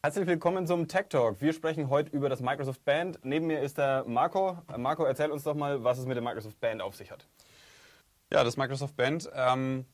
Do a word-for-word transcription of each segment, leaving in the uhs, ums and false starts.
Herzlich willkommen zum Tech Talk. Wir sprechen heute über das Microsoft Band. Neben mir ist der Marco. Marco, erzähl uns doch mal, was es mit dem Microsoft Band auf sich hat. Ja, das Microsoft Band ähm,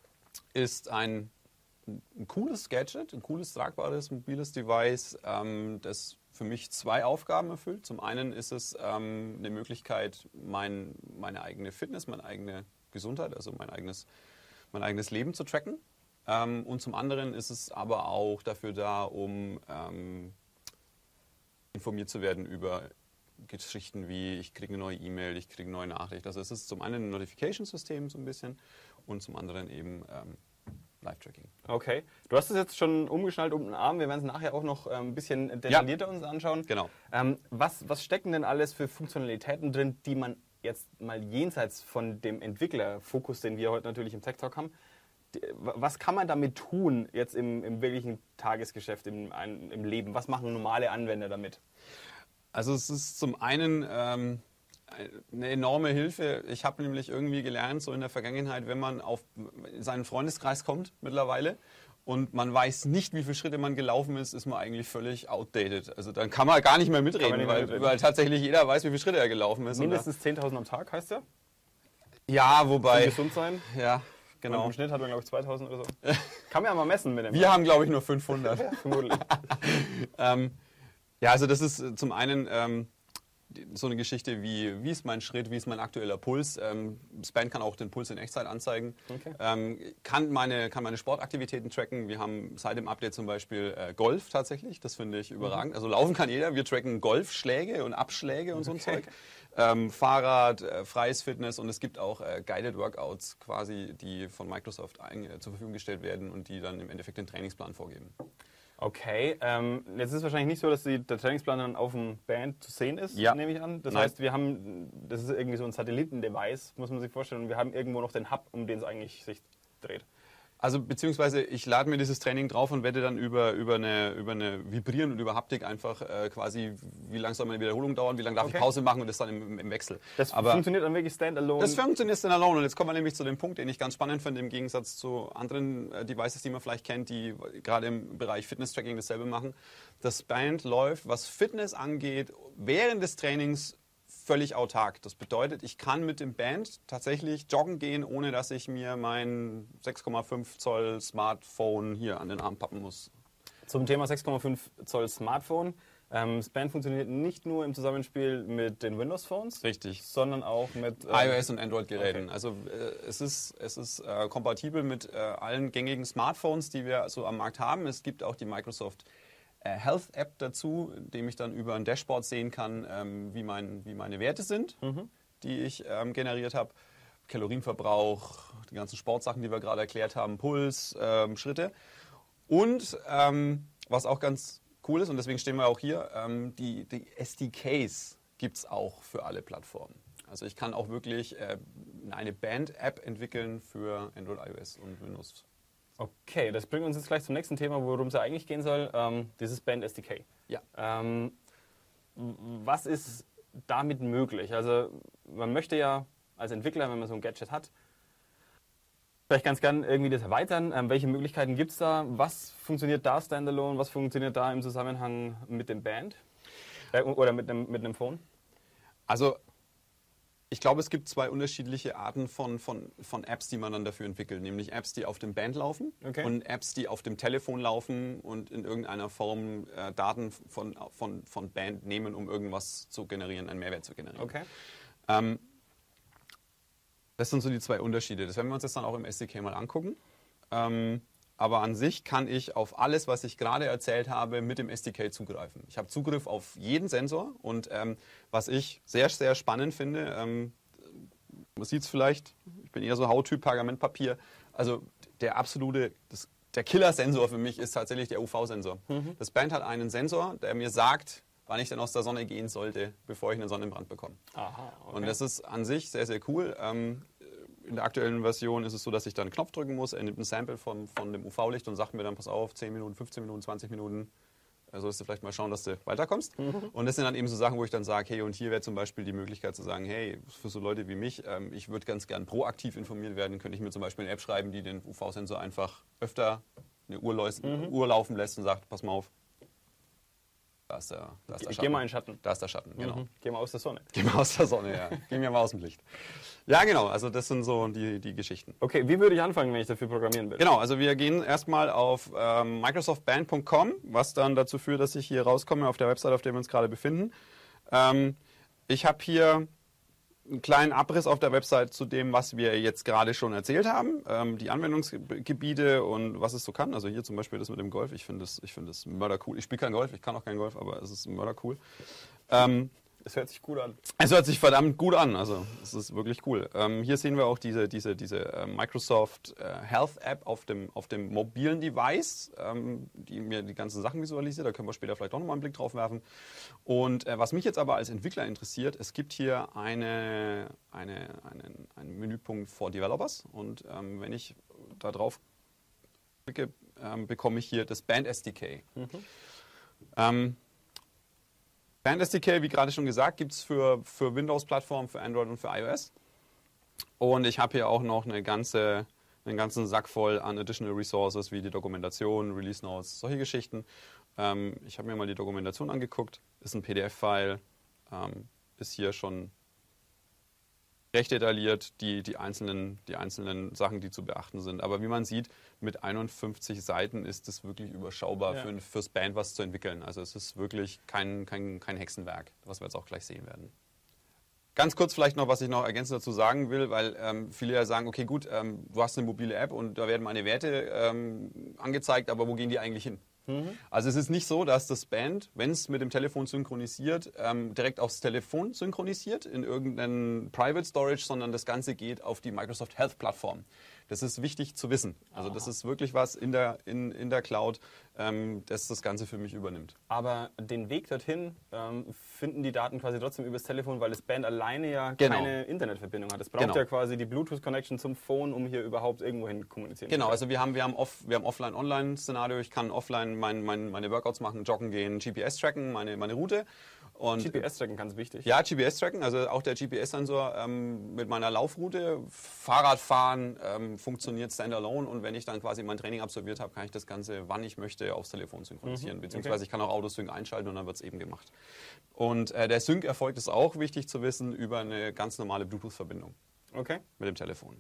ist ein, ein cooles Gadget, ein cooles, tragbares, mobiles Device, ähm, das für mich zwei Aufgaben erfüllt. Zum einen ist es ähm, eine Möglichkeit, mein, meine eigene Fitness, meine eigene Gesundheit, also mein eigenes, mein eigenes Leben zu tracken. Ähm, und zum anderen ist es aber auch dafür da, um ähm, informiert zu werden über Geschichten wie, ich kriege eine neue E-Mail, ich kriege eine neue Nachricht. Also es ist zum einen ein Notification-System so ein bisschen und zum anderen eben ähm, Live-Tracking. Okay. Du hast es jetzt schon umgeschnallt um den Arm. Wir werden es nachher auch noch ein bisschen detaillierter ja. uns anschauen. Genau. Ähm, was, was stecken denn alles für Funktionalitäten drin, die man jetzt mal jenseits von dem Entwicklerfokus, den wir heute natürlich im Tech Talk haben, was kann man damit tun, jetzt im, im wirklichen Tagesgeschäft, im, im Leben? Was machen normale Anwender damit? Also es ist zum einen ähm, eine enorme Hilfe. Ich habe nämlich irgendwie gelernt, so in der Vergangenheit, wenn man auf seinen Freundeskreis kommt mittlerweile und man weiß nicht, wie viele Schritte man gelaufen ist, ist man eigentlich völlig outdated. Also dann kann man gar nicht mehr mitreden, nicht mehr weil, mitreden. weil tatsächlich jeder weiß, wie viele Schritte er gelaufen ist. Mindestens zehntausend am Tag heißt ja? Ja, wobei... Und gesund sein? Ja. Genau. Und im Schnitt hat man, glaube ich, zweitausend oder so. Kann man ja mal messen mit dem. Wir haben, glaube ich, nur fünfhundert. Ja, vermutlich. ähm, ja, also das ist zum einen ähm, so eine Geschichte wie, wie ist mein Schritt, wie ist mein aktueller Puls. Ähm, das Band kann auch den Puls in Echtzeit anzeigen. Okay. Ähm, kann, meine, kann meine Sportaktivitäten tracken. Wir haben seit dem Update zum Beispiel äh, Golf tatsächlich. Das finde ich überragend. Mhm. Also laufen kann jeder. Wir tracken Golfschläge und Abschläge und so ein okay. Zeug. Ähm, Fahrrad, äh, freies Fitness und es gibt auch äh, Guided Workouts quasi, die von Microsoft ein, äh, zur Verfügung gestellt werden und die dann im Endeffekt den Trainingsplan vorgeben. Okay, ähm, jetzt ist es wahrscheinlich nicht so, dass die, der Trainingsplan dann auf dem Band zu sehen ist, ja. nehme ich an. Das Nein. heißt, wir haben, das ist irgendwie so ein Satellitendevice, muss man sich vorstellen, und wir haben irgendwo noch den Hub, um den es eigentlich sich dreht. Also beziehungsweise ich lade mir dieses Training drauf und werde dann über, über, eine, über eine Vibrieren und über Haptik einfach äh, quasi, wie lange soll meine Wiederholung dauern, wie lange darf okay. ich Pause machen und das dann im, im Wechsel. Das Aber funktioniert dann wirklich standalone? Das funktioniert standalone und jetzt kommen wir nämlich zu dem Punkt, den ich ganz spannend finde, im Gegensatz zu anderen äh, Devices, die man vielleicht kennt, die gerade im Bereich Fitness-Tracking dasselbe machen. Das Band läuft, was Fitness angeht, während des Trainings völlig autark. Das bedeutet, ich kann mit dem Band tatsächlich joggen gehen, ohne dass ich mir mein sechs Komma fünf Zoll Smartphone hier an den Arm pappen muss. Zum Thema sechs Komma fünf Zoll Smartphone. Ähm, das Band funktioniert nicht nur im Zusammenspiel mit den Windows-Phones, richtig, sondern auch mit äh, iOS und Android-Geräten. Okay. Also äh, es ist, es ist äh, kompatibel mit äh, allen gängigen Smartphones, die wir so am Markt haben. Es gibt auch die Microsoft Health-App dazu, indem ich dann über ein Dashboard sehen kann, ähm, wie, mein, wie meine Werte sind, mhm. die ich ähm, generiert habe. Kalorienverbrauch, die ganzen Sportsachen, die wir gerade erklärt haben, Puls, ähm, Schritte. Und ähm, was auch ganz cool ist, und deswegen stehen wir auch hier, ähm, die, die S D Ks gibt es auch für alle Plattformen. Also ich kann auch wirklich äh, eine Band-App entwickeln für Android, iOS und Windows. Okay, das bringt uns jetzt gleich zum nächsten Thema, worum es ja eigentlich gehen soll, ähm, dieses Band S D K. Ja. Ähm, was ist damit möglich? Also man möchte ja als Entwickler, wenn man so ein Gadget hat, vielleicht ganz gern irgendwie das erweitern. Ähm, welche Möglichkeiten gibt es da? Was funktioniert da standalone? Was funktioniert da im Zusammenhang mit dem Band? Äh, oder mit einem, mit einem Phone? Also ich glaube, es gibt zwei unterschiedliche Arten von, von, von Apps, die man dann dafür entwickelt. Nämlich Apps, die auf dem Band laufen okay. und Apps, die auf dem Telefon laufen und in irgendeiner Form äh, Daten von, von, von Band nehmen, um irgendwas zu generieren, einen Mehrwert zu generieren. Okay. Ähm, das sind so die zwei Unterschiede. Das werden wir uns jetzt dann auch im S D K mal angucken. Ähm, aber an sich kann ich auf alles, was ich gerade erzählt habe, mit dem S D K zugreifen. Ich habe Zugriff auf jeden Sensor und ähm, was ich sehr, sehr spannend finde, ähm, man sieht es vielleicht, ich bin eher so Hauttyp, Pergamentpapier, also der absolute, das, der Killer-Sensor für mich ist tatsächlich der U V-Sensor. Mhm. Das Band hat einen Sensor, der mir sagt, wann ich denn aus der Sonne gehen sollte, bevor ich einen Sonnenbrand bekomme. Aha, okay. Und das ist an sich sehr, sehr cool. Ähm, In der aktuellen Version ist es so, dass ich dann einen Knopf drücken muss. Er nimmt ein Sample von, von dem U V-Licht und sagt mir dann, pass auf, zehn Minuten, fünfzehn Minuten, zwanzig Minuten. Also solltest du vielleicht mal schauen, dass du weiterkommst. Mhm. Und das sind dann eben so Sachen, wo ich dann sage, hey, und hier wäre zum Beispiel die Möglichkeit zu sagen, hey, für so Leute wie mich, ähm, ich würde ganz gern proaktiv informiert werden, könnte ich mir zum Beispiel eine App schreiben, die den U V-Sensor einfach öfter eine Uhr, läu- mhm. Uhr laufen lässt und sagt, pass mal auf, Da ist der, da ist der Geh Schatten. mal in den Schatten. Da ist der Schatten, genau. Mhm. Geh mal aus der Sonne. Geh mal aus der Sonne, ja. Geh mir mal aus dem Licht. Ja, genau, also das sind so die, die Geschichten. Okay, wie würde ich anfangen, wenn ich dafür programmieren will? Genau, also wir gehen erstmal auf ähm, microsoft band punkt com, was dann dazu führt, dass ich hier rauskomme auf der Website, auf der wir uns gerade befinden. Ähm, ich habe hier einen kleinen Abriss auf der Website zu dem, was wir jetzt gerade schon erzählt haben, ähm, die Anwendungsgebiete und was es so kann. Also hier zum Beispiel das mit dem Golf, ich finde das, ich find das mördercool. Ich spiele kein Golf, ich kann auch kein Golf, aber es ist mördercool. Ähm, Es hört sich gut an. Es hört sich verdammt gut an, also es ist wirklich cool. Ähm, hier sehen wir auch diese, diese, diese äh, Microsoft äh, Health App auf dem, auf dem mobilen Device, ähm, die mir die ganzen Sachen visualisiert. Da können wir später vielleicht auch nochmal einen Blick drauf werfen. Und äh, was mich jetzt aber als Entwickler interessiert, es gibt hier eine, eine, einen, einen Menüpunkt for Developers. Und ähm, wenn ich da drauf klicke, ähm, bekomme ich hier das Band S D K. Mhm. Ähm, Band S D K, wie gerade schon gesagt, gibt es für, für Windows-Plattformen, für Android und für iOS. Und ich habe hier auch noch eine ganze, einen ganzen Sack voll an Additional Resources, wie die Dokumentation, Release Notes, solche Geschichten. Ähm, ich habe mir mal die Dokumentation angeguckt, ist ein P D F-File, ähm, ist hier schon recht detailliert, die, die, einzelnen, die einzelnen Sachen, die zu beachten sind. Aber wie man sieht, mit einundfünfzig Seiten ist es wirklich überschaubar, ja, für, fürs Band was zu entwickeln. Also es ist wirklich kein, kein, kein Hexenwerk, was wir jetzt auch gleich sehen werden. Ganz kurz vielleicht noch, was ich noch ergänzend dazu sagen will, weil ähm, viele ja sagen, okay gut, ähm, du hast eine mobile App und da werden meine Werte ähm, angezeigt, aber wo gehen die eigentlich hin? Mhm. Also es ist nicht so, dass das Band, wenn es mit dem Telefon synchronisiert, ähm, direkt aufs Telefon synchronisiert in irgendeinen Private Storage, sondern das Ganze geht auf die Microsoft Health Plattform. Das ist wichtig zu wissen. Also das ist wirklich was in der, in, in der Cloud, ähm, das das Ganze für mich übernimmt. Aber den Weg dorthin ähm, finden die Daten quasi trotzdem übers Telefon, weil das Band alleine ja genau. keine Internetverbindung hat. Es braucht genau. ja quasi die Bluetooth-Connection zum Phone, um hier überhaupt irgendwohin kommunizieren genau. zu können. Genau, also wir haben, wir haben, off, wir haben Offline-Online-Szenario. Ich kann offline mein, mein, meine Workouts machen, joggen gehen, G P S tracken, meine, meine Route. Und G P S-Tracken ganz wichtig. Ja, G P S-Tracken, also auch der G P S-Sensor ähm, mit meiner Laufroute. Fahrradfahren ähm, funktioniert standalone und wenn ich dann quasi mein Training absolviert habe, kann ich das Ganze, wann ich möchte, aufs Telefon synchronisieren. Mhm, beziehungsweise okay. ich kann auch Autosync einschalten und dann wird es eben gemacht. Und äh, der Sync erfolgt, ist auch wichtig zu wissen, über eine ganz normale Bluetooth-Verbindung. Okay. Mit dem Telefon.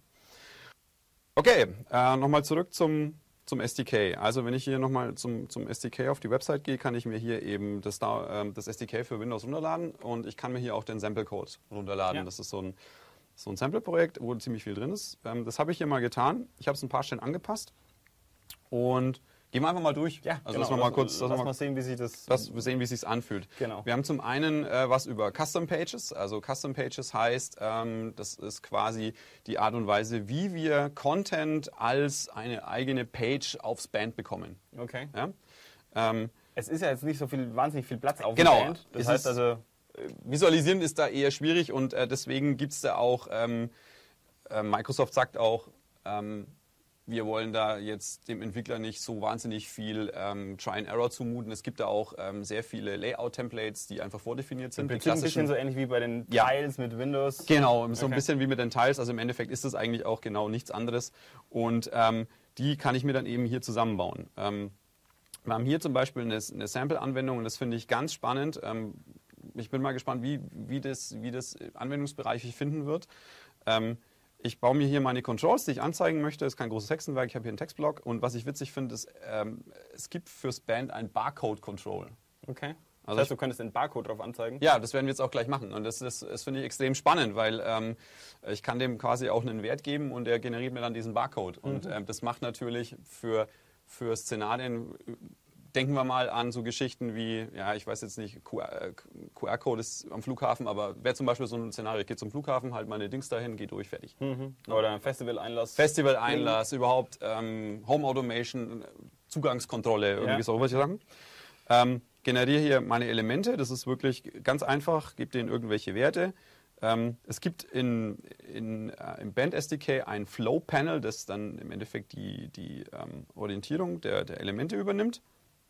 Okay, äh, nochmal zurück zum... Zum S D K. Also wenn ich hier nochmal zum, zum S D K auf die Website gehe, kann ich mir hier eben das, ähm, das S D K für Windows runterladen und ich kann mir hier auch den Sample-Code runterladen. Ja. Das ist so ein, so ein Sample-Projekt, wo ziemlich viel drin ist. Ähm, das habe ich hier mal getan. Ich habe es ein paar Stellen angepasst und gehen wir einfach mal durch. Ja, also genau. dass wir mal kurz, lass dass wir mal sehen, wie sich das... Dass wir sehen, wie es sich anfühlt. Genau. Wir haben zum einen äh, was über Custom Pages. Also Custom Pages heißt, ähm, das ist quasi die Art und Weise, wie wir Content als eine eigene Page aufs Band bekommen. Okay. Ja? Ähm, es ist ja jetzt nicht so viel, wahnsinnig viel Platz auf genau. dem Band. Das heißt also... Visualisieren ist da eher schwierig und äh, deswegen gibt es da auch, ähm, äh, Microsoft sagt auch, ähm, wir wollen da jetzt dem Entwickler nicht so wahnsinnig viel ähm, Try and Error zumuten. Es gibt da auch ähm, sehr viele Layout-Templates, die einfach vordefiniert sind. Im Prinzip ein bisschen so ähnlich wie bei den Tiles ja. mit Windows. Genau, so okay. ein bisschen wie mit den Tiles. Also im Endeffekt ist das eigentlich auch genau nichts anderes. Und ähm, die kann ich mir dann eben hier zusammenbauen. Ähm, wir haben hier zum Beispiel eine, eine Sample-Anwendung und das finde ich ganz spannend. Ähm, ich bin mal gespannt, wie, wie, das, wie das Anwendungsbereich sich finden wird. Ähm, Ich baue mir hier meine Controls, die ich anzeigen möchte. Das ist kein großes Hexenwerk, ich habe hier einen Textblock. Und was ich witzig finde, ist, ähm, es gibt fürs Band ein Barcode-Control. Okay. Also das heißt, du könntest den Barcode drauf anzeigen? Ja, das werden wir jetzt auch gleich machen. Und das, das, das finde ich extrem spannend, weil ähm, ich kann dem quasi auch einen Wert geben und der generiert mir dann diesen Barcode. Mhm. Und ähm, das macht natürlich für, für Szenarien... Denken wir mal an so Geschichten wie, ja, ich weiß jetzt nicht, Q R-Code ist am Flughafen, aber wäre zum Beispiel so ein Szenario, ich gehe zum Flughafen, halt meine Dings dahin, gehe durch, fertig. Mhm. Oder Festival-Einlass. Festival-Einlass, mhm. überhaupt ähm, Home-Automation, Zugangskontrolle, irgendwie ja. so, was ich sagen. Ähm, generiere hier meine Elemente, das ist wirklich ganz einfach, gebe denen irgendwelche Werte. Ähm, es gibt in, in, äh, im Band S D K ein Flow-Panel, das dann im Endeffekt die, die ähm, Orientierung der, der Elemente übernimmt.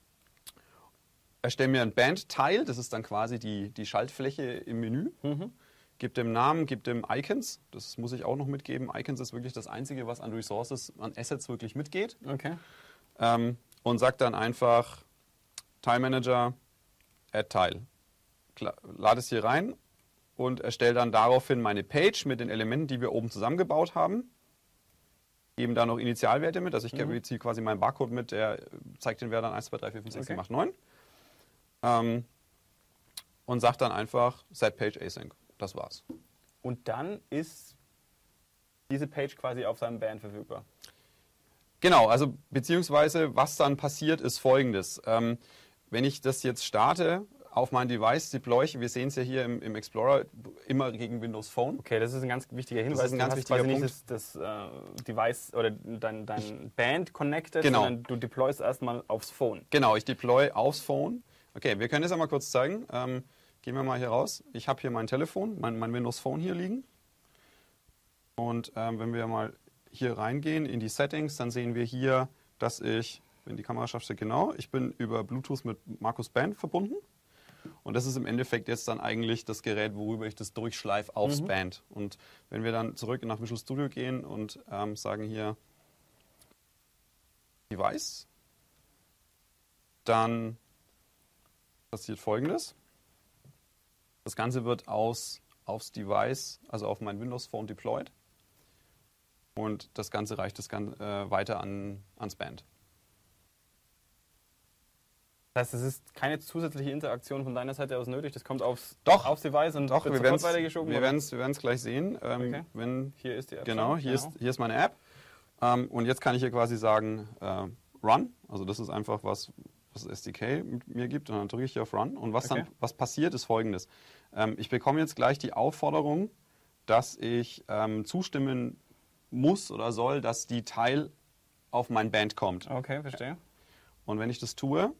Erstelle mir ein Band-Tile, das ist dann quasi die, die Schaltfläche im Menü. Mhm. Gib dem Namen, gib dem Icons, das muss ich auch noch mitgeben. Icons ist wirklich das Einzige, was an Resources, an Assets wirklich mitgeht. Okay. Ähm, und sag dann einfach Tile Manager, Add Tile. Lade es hier rein und erstelle dann daraufhin meine Page mit den Elementen, die wir oben zusammengebaut haben. Geben da noch Initialwerte mit, also ich mhm. ziehe quasi meinen Barcode mit, der zeigt den Wert dann eins, zwei, drei, vier, fünf, sechs, sieben, acht, neun. Ähm, und sage dann einfach Set Page Async. Das war's. Und dann ist diese Page quasi auf seinem Band verfügbar? Genau, also beziehungsweise was dann passiert ist folgendes. Ähm, wenn ich das jetzt starte auf mein Device, deploy ich, wir sehen es ja hier im, im Explorer, immer gegen Windows Phone. Okay, das ist ein ganz wichtiger Hinweis. Das ist ein ganz du hast wichtiger quasi Punkt. nicht das, das äh, Device oder dein, dein Band connected, genau. sondern du deployst erstmal aufs Phone. Genau, ich deploy aufs Phone. Okay, wir können das einmal kurz zeigen. Ähm, gehen wir mal hier raus. Ich habe hier mein Telefon, mein, mein Windows Phone hier liegen. Und ähm, wenn wir mal hier reingehen in die Settings, dann sehen wir hier, dass ich, wenn die Kamera schafft, genau, ich bin über Bluetooth mit Markus Band verbunden. Und das ist im Endeffekt jetzt dann eigentlich das Gerät, worüber ich das durchschleife aufs mhm. Band. Und wenn wir dann zurück nach Visual Studio gehen und ähm, sagen hier Device, dann passiert Folgendes. Das Ganze wird aus, aufs Device, also auf mein Windows Phone deployed. Und das Ganze reicht das Ganze, äh, weiter an, ans Band. Das heißt, es ist keine zusätzliche Interaktion von deiner Seite aus nötig, das kommt aufs, doch, aufs Device und doch, wird wir sofort weitergeschoben? Wir werden es gleich sehen. Ähm, okay. wenn, hier ist die App. Genau, hier, genau. Ist, hier ist meine App. Ähm, und jetzt kann ich hier quasi sagen, äh, Run. Also das ist einfach was, was das S D K mit mir gibt. Und dann drücke ich hier auf Run. Und was, okay. dann, was passiert, ist Folgendes. Ähm, ich bekomme jetzt gleich die Aufforderung, dass ich ähm, zustimmen muss oder soll, dass die Tile auf mein Band kommt. Okay, verstehe. Und wenn ich das tue,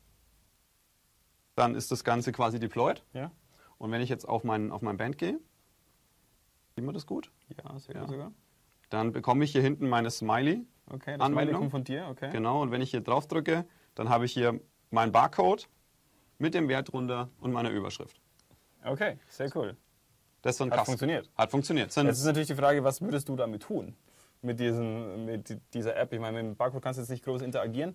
dann ist das Ganze quasi deployed. Ja. Und wenn ich jetzt auf mein, auf mein Band gehe, sieht man das gut? Ja, sehr ja. gut sogar. Dann bekomme ich hier hinten meine Smiley. Okay, das Smiley kommt von dir, okay. Genau, und wenn ich hier drauf drücke, dann habe ich hier meinen Barcode mit dem Wert drunter und meiner Überschrift. Okay, sehr cool. Das ist so ein Hat Kasten. funktioniert. Hat funktioniert. Jetzt ist natürlich die Frage, was würdest du damit tun? Mit, diesen, mit dieser App? Ich meine, mit dem Barcode kannst du jetzt nicht groß interagieren.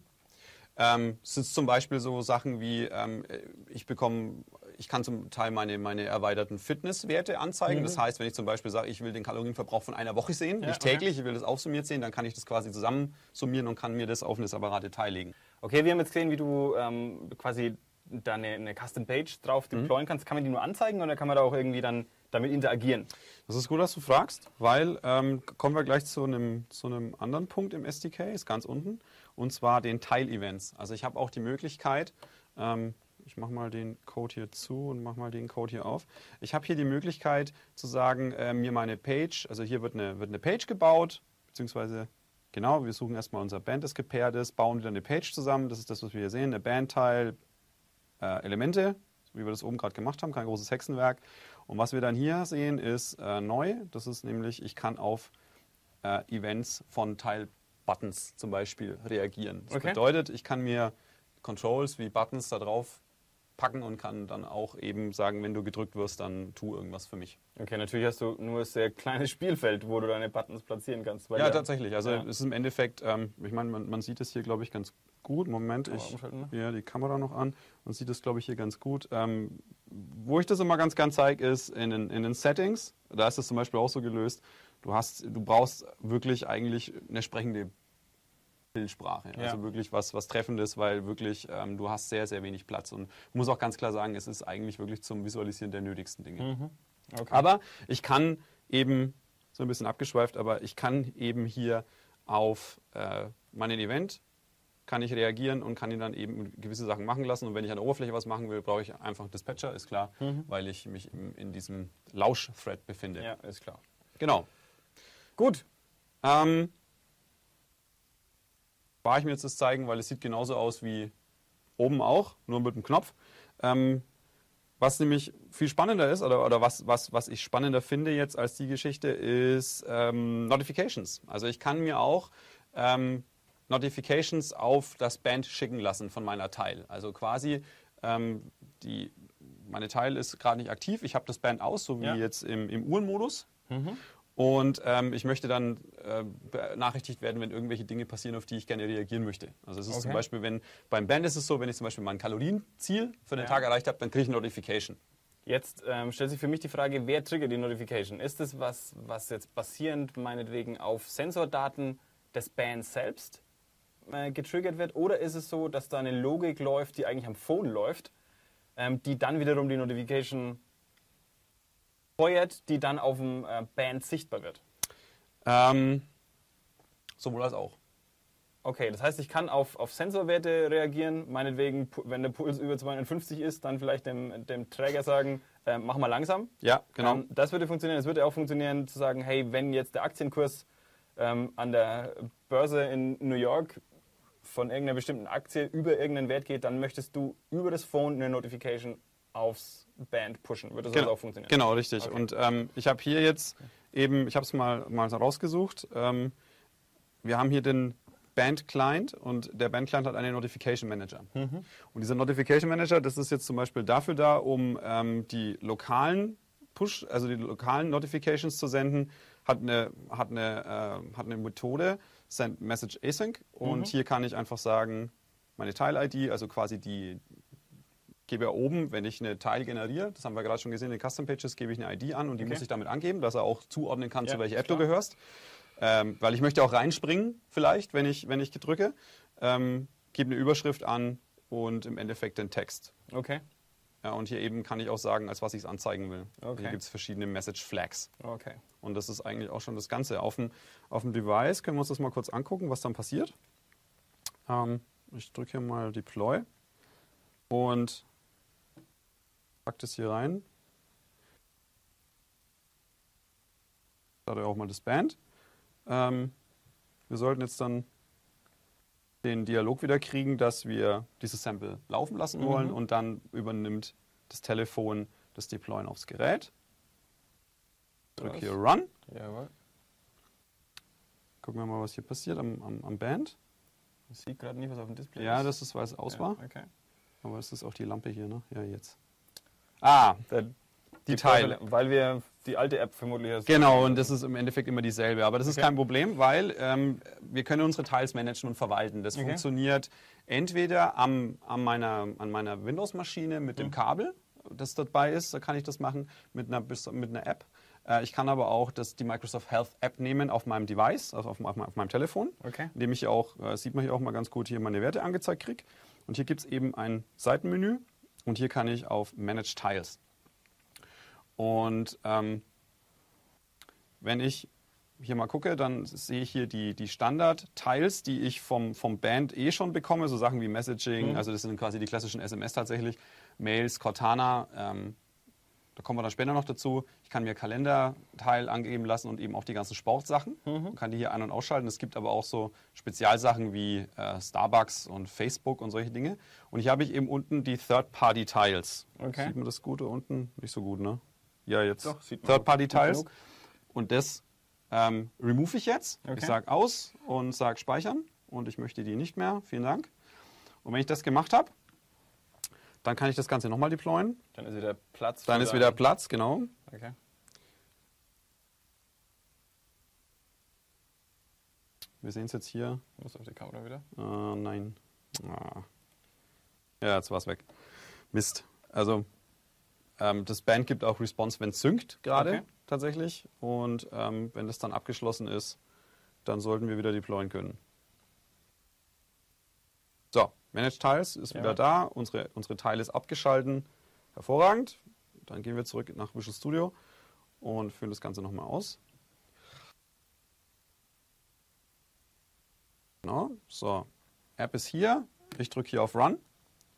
Ähm, es sind zum Beispiel so Sachen wie, ähm, ich bekomme, ich kann zum Teil meine, meine erweiterten Fitnesswerte anzeigen. Mhm. Das heißt, wenn ich zum Beispiel sage, ich will den Kalorienverbrauch von einer Woche sehen, ja, nicht täglich, okay. ich will das aufsummiert sehen, dann kann ich das quasi zusammensummieren und kann mir das auf eine separate Datei legen. Okay, wir haben jetzt gesehen, wie du ähm, quasi da eine, eine Custom-Page drauf deployen mhm. kannst. Kann man die nur anzeigen oder kann man da auch irgendwie dann damit interagieren? Das ist gut, dass du fragst, weil ähm, kommen wir gleich zu einem, zu einem anderen Punkt im S D K, ist ganz unten, und zwar den Tile-Events. Also ich habe auch die Möglichkeit, ähm, ich mache mal den Code hier zu und mache mal den Code hier auf. Ich habe hier die Möglichkeit zu sagen, äh, mir meine Page, also hier wird eine, wird eine Page gebaut, beziehungsweise, genau, wir suchen erstmal unser Band, das gepaart ist, bauen wieder eine Page zusammen, das ist das, was wir hier sehen, eine Band-Tile, äh, Elemente, wie wir das oben gerade gemacht haben, kein großes Hexenwerk. Und was wir dann hier sehen, ist äh, neu. Das ist nämlich, ich kann auf äh, Events von Tile-Buttons zum Beispiel reagieren. Das okay. bedeutet, ich kann mir Controls wie Buttons da drauf packen und kann dann auch eben sagen, wenn du gedrückt wirst, dann tu irgendwas für mich. Okay, natürlich hast du nur ein sehr kleines Spielfeld, wo du deine Buttons platzieren kannst. Weil ja, ja, tatsächlich. Also ja. es ist im Endeffekt, ähm, ich meine, man, man sieht es hier, glaube ich, ganz gut. Moment, ich hier die Kamera noch an. Man sieht es, glaube ich, hier ganz gut. Ähm, wo ich das immer ganz gern zeige, ist in den, in den Settings. Da ist es zum Beispiel auch so gelöst. Du, hast, du brauchst wirklich eigentlich eine sprechende Bildsprache. Ja. Also wirklich was, was Treffendes, weil wirklich ähm, du hast sehr, sehr wenig Platz. Und ich muss auch ganz klar sagen, es ist eigentlich wirklich zum Visualisieren der nötigsten Dinge. Mhm. Okay. Aber ich kann eben, so ein bisschen abgeschweift, aber ich kann eben hier auf äh, meinen Event kann ich reagieren und kann ihn dann eben gewisse Sachen machen lassen. Und wenn ich an der Oberfläche was machen will, brauche ich einfach einen Dispatcher, ist klar, mhm. weil ich mich in, in diesem Lausch-Thread befinde. Ja, ist klar. Genau. Gut. Ähm, War ich mir jetzt das zeigen, weil es sieht genauso aus wie oben auch, nur mit dem Knopf. Ähm, was nämlich viel spannender ist, oder, oder was, was, was ich spannender finde jetzt als die Geschichte, ist ähm, Notifications. Also ich kann mir auch ähm, Notifications auf das Band schicken lassen von meiner Tile. Also quasi, ähm, die, meine Tile ist gerade nicht aktiv, ich habe das Band aus, so wie ja. jetzt im, im Uhrenmodus. Mhm. Und ähm, ich möchte dann äh, benachrichtigt werden, wenn irgendwelche Dinge passieren, auf die ich gerne reagieren möchte. Also es ist Okay. zum Beispiel, wenn beim Band ist es so, wenn ich zum Beispiel mein Kalorienziel für den Ja. Tag erreicht habe, dann kriege ich eine Notification. Jetzt ähm, stellt sich für mich die Frage, wer triggert die Notification? Ist es was, was jetzt basierend meinetwegen auf Sensordaten des Bands selbst äh, getriggert wird? Oder ist es so, dass da eine Logik läuft, die eigentlich am Phone läuft, ähm, die dann wiederum die Notification feuert, die dann auf dem äh, Band sichtbar wird? Ähm, sowohl als auch. Okay, das heißt, ich kann auf, auf Sensorwerte reagieren, meinetwegen, pu- wenn der Puls über zweihundertfünfzig ist, dann vielleicht dem, dem Träger sagen, äh, mach mal langsam. Ja, genau. Ähm, das würde funktionieren. Es würde auch funktionieren, zu sagen, hey, wenn jetzt der Aktienkurs ähm, an der Börse in New York von irgendeiner bestimmten Aktie über irgendeinen Wert geht, dann möchtest du über das Phone eine Notification aufs Band pushen. Würde das Genau, auch funktionieren? genau, richtig. Okay. Und ähm, ich habe hier jetzt eben, ich habe es mal, mal rausgesucht, ähm, wir haben hier den Band Client und der Band Client hat einen Notification Manager. Mhm. Und dieser Notification Manager, das ist jetzt zum Beispiel dafür da, um ähm, die lokalen Push, also die lokalen Notifications zu senden, hat eine, hat eine, äh, hat eine Methode, Send Message Async. Und Mhm. hier kann ich einfach sagen, meine Tile-I D, also quasi die, gebe ja oben, wenn ich eine Tile generiere, das haben wir gerade schon gesehen, in den Custom Pages gebe ich eine I D an und die Okay. muss ich damit angeben, dass er auch zuordnen kann, Ja, zu welcher ist App du klar. gehörst. Ähm, weil ich möchte auch reinspringen, vielleicht, wenn ich, wenn ich drücke. Ähm, gebe eine Überschrift an und im Endeffekt den Text. Okay, Ja, und hier eben kann ich auch sagen, als was ich es anzeigen will. Okay. Hier gibt es verschiedene Message Flags. okay. Und das ist eigentlich auch schon das Ganze. Auf dem, auf dem Device können wir uns das mal kurz angucken, was dann passiert. Ähm, ich drücke hier mal Deploy und pack das hier rein. Starte auch mal das Band. Ähm, wir sollten jetzt dann den Dialog wieder kriegen, dass wir dieses Sample laufen lassen Mhm. wollen und dann übernimmt das Telefon das Deployen aufs Gerät. Drück Was? hier Run. Jawohl. Gucken wir mal, was hier passiert am, am, am Band. Ich sehe gerade nicht, was auf dem Display Ja, ist. das ist, weil es aus Ja, war. okay. Aber es ist auch die Lampe hier, ne? Ja, jetzt. Ah, Der, die Teile. Weil wir die alte App vermutlich hast. Genau, und das ist im Endeffekt immer dieselbe. Aber das ist Okay. kein Problem, weil ähm, wir können unsere Tiles managen und verwalten. Das Okay. funktioniert entweder am, an meiner, an meiner Windows-Maschine mit dem Mhm. Kabel, das dabei ist, da kann ich das machen mit einer, bis- mit einer App. Äh, ich kann aber auch das, die Microsoft Health App nehmen auf meinem Device, also auf, auf, auf meinem Telefon, Okay. indem ich auch, äh, sieht man hier auch mal ganz gut, hier meine Werte angezeigt kriege. Und hier gibt es eben ein Seitenmenü und hier kann ich auf Manage Tiles. Und ähm, wenn ich hier mal gucke, dann sehe ich hier die, die Standard-Tiles, die ich vom, vom Band eh schon bekomme, so Sachen wie Messaging, Mhm. also das sind quasi die klassischen S M S tatsächlich, Mails, Cortana, ähm, da kommen wir dann später noch dazu. Ich kann mir Kalender-Teil angeben lassen und eben auch die ganzen Sportsachen. Mhm. Man kann die hier ein- und ausschalten. Es gibt aber auch so Spezialsachen wie äh, Starbucks und Facebook und solche Dinge. Und hier habe ich eben unten die Third-Party-Tiles. Okay. Sieht man das gut da unten? Nicht so gut, ne? Ja, jetzt Doch, sieht man Third-Party-Tiles. gut genug. Und das ähm, remove ich jetzt. Okay. Ich sage aus und sage speichern. Und ich möchte die nicht mehr. Vielen Dank. Und wenn ich das gemacht habe, dann kann ich das Ganze nochmal deployen. Dann ist wieder Platz. Dann für ist dein- wieder Platz, genau. Okay. Wir sehen es jetzt hier. Muss auf die Kamera wieder. Äh, nein. Ah. Ja, jetzt war es weg. Mist. Also, ähm, das Band gibt auch Response, wenn es synkt gerade Okay. tatsächlich. Und ähm, wenn das dann abgeschlossen ist, dann sollten wir wieder deployen können. So, Manage Tiles ist Ja. wieder da. Unsere, unsere Tile ist abgeschalten. Hervorragend. Dann gehen wir zurück nach Visual Studio und führen das Ganze nochmal aus. Genau. So, App ist hier. Ich drücke hier auf Run.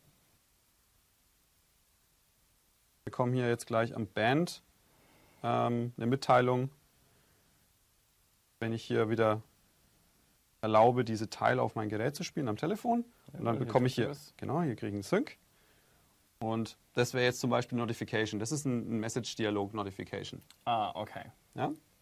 Wir bekommen hier jetzt gleich am Band ähm, eine Mitteilung, wenn ich hier wieder erlaube, diese Teile auf mein Gerät zu spielen am Telefon. Und dann hier bekomme ich kriegst du hier, das. genau, hier kriege ich einen Sync. Und das wäre jetzt zum Beispiel Notification. Das ist ein Message-Dialog-Notification. Ah, okay. Ja?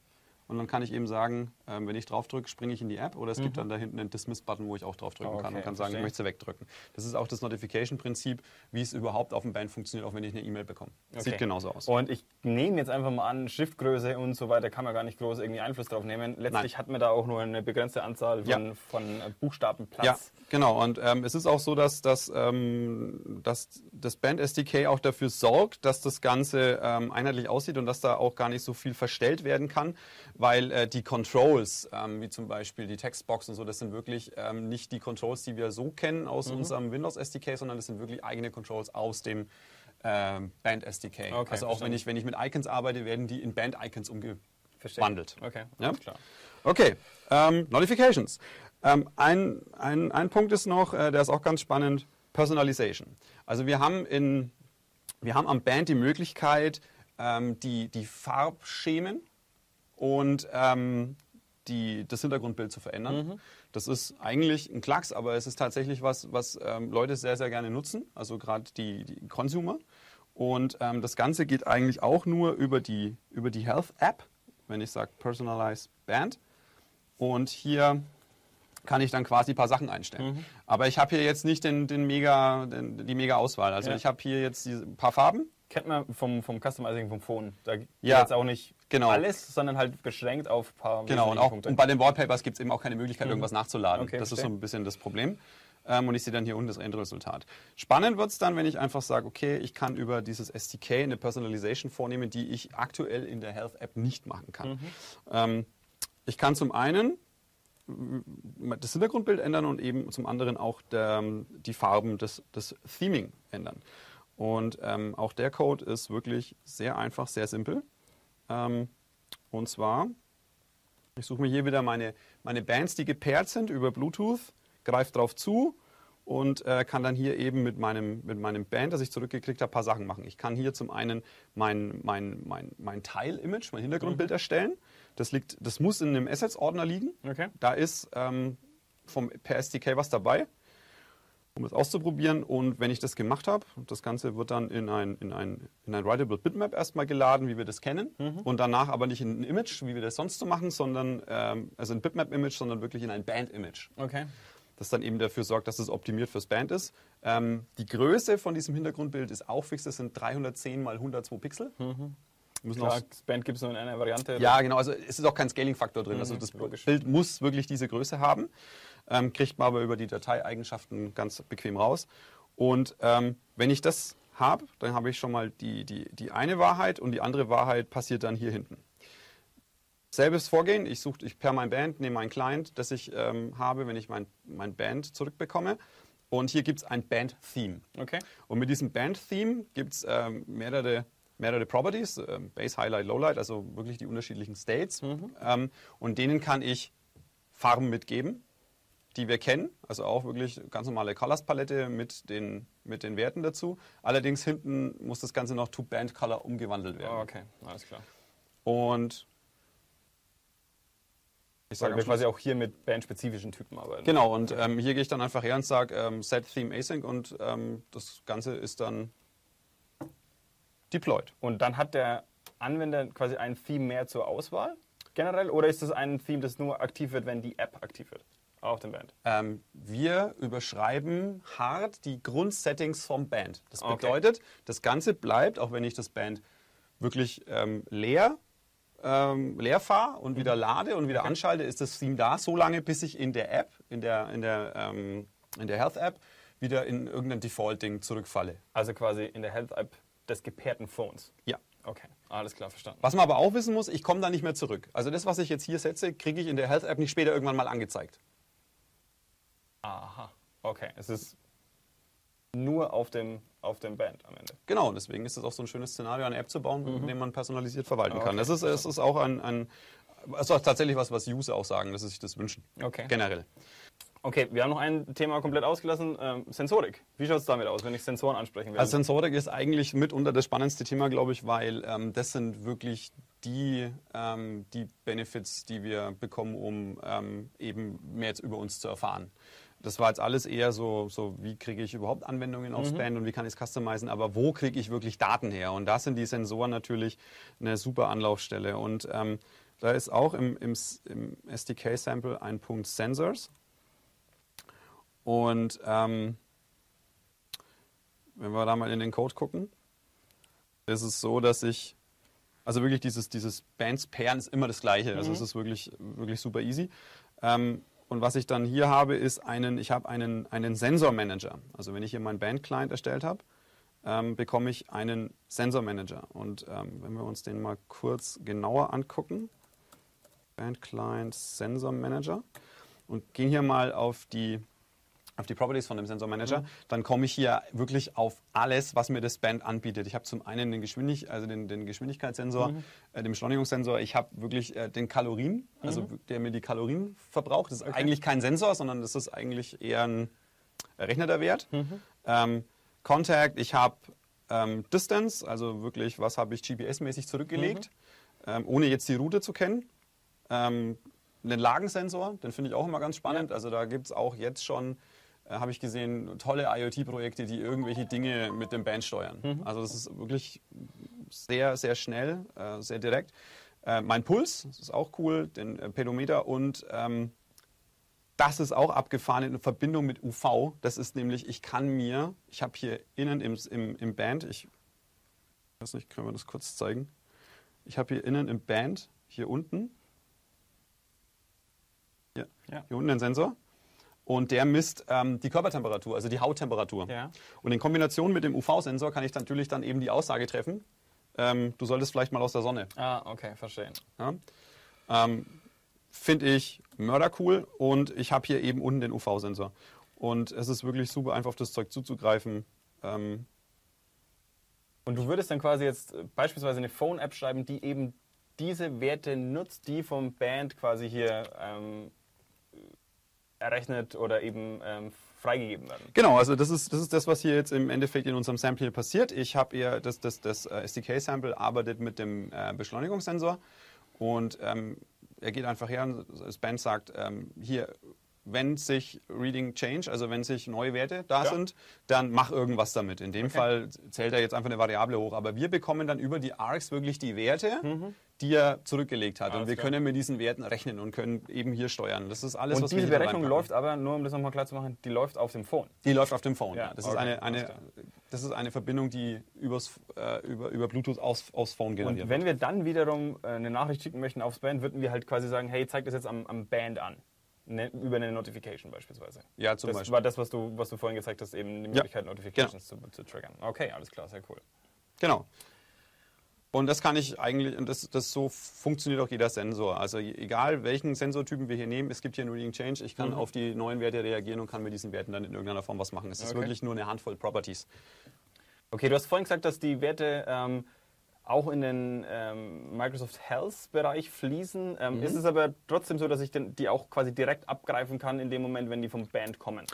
Und dann kann ich eben sagen, ähm, wenn ich drauf drücke, springe ich in die App oder es mhm. gibt dann da hinten einen Dismiss-Button, wo ich auch drauf drücken okay, kann und kann sagen, verstehe. ich möchte sie wegdrücken. Das ist auch das Notification-Prinzip, wie es überhaupt auf dem Band funktioniert, auch wenn ich eine E-Mail bekomme. Okay. Sieht genauso aus. Und ich nehme jetzt einfach mal an, Schriftgröße und so weiter kann man gar nicht groß irgendwie Einfluss drauf nehmen. Letztlich Nein. hat man da auch nur eine begrenzte Anzahl von, Ja. von Buchstabenplatz. Ja, genau. Und ähm, es ist auch so, dass, dass, ähm, dass das Band S D K auch dafür sorgt, dass das Ganze ähm, einheitlich aussieht und dass da auch gar nicht so viel verstellt werden kann, weil äh, die Controls, ähm, wie zum Beispiel die Textbox und so, das sind wirklich ähm, nicht die Controls, die wir so kennen aus mhm. unserem Windows S D K, sondern das sind wirklich eigene Controls aus dem ähm, Band S D K. Okay, also auch wenn ich, wenn ich mit Icons arbeite, werden die in Band-Icons umgewandelt. Okay, ja? alles klar. Okay, ähm, Notifications. Ähm, ein, ein, ein Punkt ist noch, äh, der ist auch ganz spannend, Personalization. Also wir haben, in, wir haben am Band die Möglichkeit, ähm, die, die Farbschemen und ähm, die, das Hintergrundbild zu verändern. Mhm. Das ist eigentlich ein Klacks, aber es ist tatsächlich was, was ähm, Leute sehr, sehr gerne nutzen, also gerade die, die Consumer. Und ähm, das Ganze geht eigentlich auch nur über die, über die Health-App, wenn ich sage Personalize Band. Und hier kann ich dann quasi ein paar Sachen einstellen. Mhm. Aber ich habe hier jetzt nicht den, den mega, den, die mega Auswahl. Also ja. ich habe hier jetzt ein paar Farben. Kennt man vom, vom Customizing vom Phone. Da gibt es ja, jetzt auch nicht genau. alles, sondern halt beschränkt auf ein paar Genau, und, auch, und bei den Wallpapers gibt es eben auch keine Möglichkeit, mhm. irgendwas nachzuladen. Okay, das verstehe. ist so ein bisschen das Problem. Ähm, und ich sehe dann hier unten das Endresultat. Spannend wird es dann, wenn ich einfach sage, okay, ich kann über dieses S D K eine Personalization vornehmen, die ich aktuell in der Health-App nicht machen kann. Mhm. Ähm, ich kann zum einen das Hintergrundbild ändern und eben zum anderen auch der, die Farben des, des Theming ändern. Und ähm, auch der Code ist wirklich sehr einfach, sehr simpel. Ähm, und zwar, ich suche mir hier wieder meine, meine Bands, die gepaart sind über Bluetooth, greife drauf zu und äh, kann dann hier eben mit meinem, mit meinem Band, das ich zurückgekriegt habe, ein paar Sachen machen. Ich kann hier zum einen mein, mein, mein, mein Tile-Image, mein Hintergrundbild mhm. erstellen. Das, liegt, das muss in einem Assets-Ordner liegen. Okay. Da ist ähm, vom, per S D K was dabei, um es auszuprobieren. Und wenn ich das gemacht habe, das Ganze wird dann in ein, in ein, in ein Writable Bitmap erstmal geladen, wie wir das kennen. Mhm. Und danach aber nicht in ein Image, wie wir das sonst so machen, sondern ähm, also ein Bitmap-Image, sondern wirklich in ein Band-Image. Okay. Das dann eben dafür sorgt, dass es optimiert fürs Band ist. Ähm, die Größe von diesem Hintergrundbild ist auch fix. Das sind dreihundertzehn mal hundertzwei Pixel. Mhm. Klar, das Band gibt es nur in einer Variante. Ja, genau. Also es ist auch kein Scaling-Faktor drin. Mhm, also das logisch. Bild muss wirklich diese Größe haben. Ähm, kriegt man aber über die Dateieigenschaften ganz bequem raus. Und ähm, wenn ich das habe, dann habe ich schon mal die, die, die eine Wahrheit und die andere Wahrheit passiert dann hier hinten. Selbes Vorgehen, ich suche ich per mein Band, nehme mein Client, das ich ähm, habe, wenn ich mein, mein Band zurückbekomme. Und hier gibt es ein Band-Theme. Okay. Und mit diesem Band-Theme gibt es ähm, mehrere, mehrere Properties, ähm, Base, Highlight, Lowlight, also wirklich die unterschiedlichen States. Mhm. Ähm, und denen kann ich Farben mitgeben, die wir kennen. Also auch wirklich ganz normale Colors-Palette mit den, mit den Werten dazu. Allerdings hinten muss das Ganze noch to Band Color umgewandelt werden. Oh, okay, alles klar. Und ich sage quasi auch hier mit bandspezifischen Typen arbeiten. Genau, und ähm, hier gehe ich dann einfach her und sage ähm, Set Theme Async und ähm, das Ganze ist dann deployed. Und dann hat der Anwender quasi ein Theme mehr zur Auswahl generell oder ist das ein Theme, das nur aktiv wird, wenn die App aktiv wird? Auf dem Band? Ähm, wir überschreiben hart die Grundsettings vom Band. Das Okay. bedeutet, das Ganze bleibt, auch wenn ich das Band wirklich ähm, leer Ähm, leer fahre und wieder lade und wieder Okay. anschalte, ist das Theme da so lange, bis ich in der App, in der, in der, ähm, in der Health-App, wieder in irgendein Default-Ding zurückfalle. Also quasi in der Health-App des gepairten Phones? Ja. Okay, alles klar, verstanden. Was man aber auch wissen muss, ich komme da nicht mehr zurück. Also das, was ich jetzt hier setze, kriege ich in der Health-App nicht später irgendwann mal angezeigt. Aha, okay. Es ist nur auf dem, auf dem Band am Ende. Genau, und deswegen ist es auch so ein schönes Szenario, eine App zu bauen, Mhm. mit dem man personalisiert verwalten Okay, kann. Das ist, es ist auch ein, ein also tatsächlich was, was User auch sagen, dass sie sich das wünschen. Okay. Generell. Okay, wir haben noch ein Thema komplett ausgelassen. Ähm, Sensorik. Wie schaut es damit aus, wenn ich Sensoren ansprechen will? Also Sensorik ist eigentlich mitunter das spannendste Thema, glaube ich, weil ähm, das sind wirklich die, ähm, die Benefits, die wir bekommen, um ähm, eben mehr jetzt über uns zu erfahren. Das war jetzt alles eher so, so wie kriege ich überhaupt Anwendungen aufs Mhm. Band und wie kann ich es customizen, aber wo kriege ich wirklich Daten her? Und da sind die Sensoren natürlich eine super Anlaufstelle. Und ähm, Da ist auch im, im, im S D K-Sample ein Punkt Sensors. Und ähm, wenn wir da mal in den Code gucken, ist es so, dass ich, also wirklich dieses, dieses Bands-Pairen ist immer das Gleiche. Also Mhm. es ist wirklich, wirklich super easy. Ähm, und was ich dann hier habe, ist einen, ich habe einen, einen Sensor-Manager. Also wenn ich hier meinen Band-Client erstellt habe, ähm, bekomme ich einen Sensor-Manager. Und ähm, wenn wir uns den mal kurz genauer angucken, Band-Client Sensor-Manager, und gehen hier mal auf die auf die Properties von dem Sensor Manager, mhm. dann komme ich hier wirklich auf alles, was mir das Band anbietet. Ich habe zum einen den, Geschwindig also den, den Geschwindigkeitssensor, mhm. äh, den Beschleunigungssensor. Ich habe wirklich äh, den Kalorien, also mhm. der mir die Kalorien verbraucht. Das ist okay. eigentlich kein Sensor, sondern das ist eigentlich eher ein errechneter Wert. Mhm. Ähm, Contact, ich habe ähm, Distance, also wirklich, was habe ich G P S-mäßig zurückgelegt, mhm. ähm, ohne jetzt die Route zu kennen. Ähm, einen Lagensensor, den finde ich auch immer ganz spannend. Ja. Also da gibt es auch jetzt schon, habe ich gesehen, tolle IoT-Projekte, die irgendwelche Dinge mit dem Band steuern. Mhm. Also das ist wirklich sehr, sehr schnell, äh, sehr direkt. Äh, mein Puls, das ist auch cool, den äh, Pedometer, und ähm, das ist auch abgefahren in Verbindung mit U V. Das ist nämlich, ich kann mir, ich habe hier innen im, im, im Band, ich weiß nicht, können wir das kurz zeigen? Ich habe hier innen im Band, hier unten, hier, ja. hier unten einen Sensor. Und der misst ähm, die Körpertemperatur, also die Hauttemperatur. Ja. Und in Kombination mit dem U V-Sensor kann ich natürlich dann eben die Aussage treffen, ähm, du solltest vielleicht mal aus der Sonne. Ah, okay, verstehen. Ja. Ähm, Finde ich mördercool, und ich habe hier eben unten den U V-Sensor. Und es ist wirklich super einfach, auf das Zeug zuzugreifen. Ähm Und du würdest dann quasi jetzt beispielsweise eine Phone-App schreiben, die eben diese Werte nutzt, die vom Band quasi hier ähm, errechnet oder eben ähm, freigegeben werden. Genau, also das ist, das ist das, was hier jetzt im Endeffekt in unserem Sample hier passiert. Ich habe eher das, das, das S D K-Sample arbeitet mit dem äh, Beschleunigungssensor, und ähm, er geht einfach her und das Band sagt, ähm, hier, wenn sich Reading Change, also wenn sich neue Werte da ja. sind, dann mach irgendwas damit. In dem okay. Fall zählt er jetzt einfach eine Variable hoch. Aber wir bekommen dann über die Args wirklich die Werte, mhm. die er zurückgelegt hat. Alles und wir klar. können mit diesen Werten rechnen und können eben hier steuern. Das ist alles, und was diese wir hier Berechnung läuft aber, nur um das nochmal klar zu machen, die läuft auf dem Phone? Die läuft auf dem Phone, ja. ja. Das, okay. ist eine, eine, das ist eine Verbindung, die übers, äh, über, über Bluetooth aufs, aufs Phone generiert wird. Und wenn wir dann wiederum eine Nachricht schicken möchten aufs Band, würden wir halt quasi sagen, hey, zeig das jetzt am, am Band an. Ne, über eine Notification beispielsweise. Ja, zum das Beispiel. war das, was du, was du vorhin gezeigt hast, eben die Möglichkeit, ja. Notifications genau. zu, zu triggern. Okay, alles klar, sehr cool. Genau. Und das kann ich eigentlich, und das, das so funktioniert auch jeder Sensor. Also egal, welchen Sensortypen wir hier nehmen, es gibt hier einen Reading Change, ich kann mhm. auf die neuen Werte reagieren und kann mit diesen Werten dann in irgendeiner Form was machen. Es ist okay. wirklich nur eine Handvoll Properties. Okay, du hast vorhin gesagt, dass die Werte ähm, auch in den ähm, Microsoft Health-Bereich fließen. Ähm, mhm. Ist es aber trotzdem so, dass ich den, die auch quasi direkt abgreifen kann in dem Moment, wenn die vom Band kommen?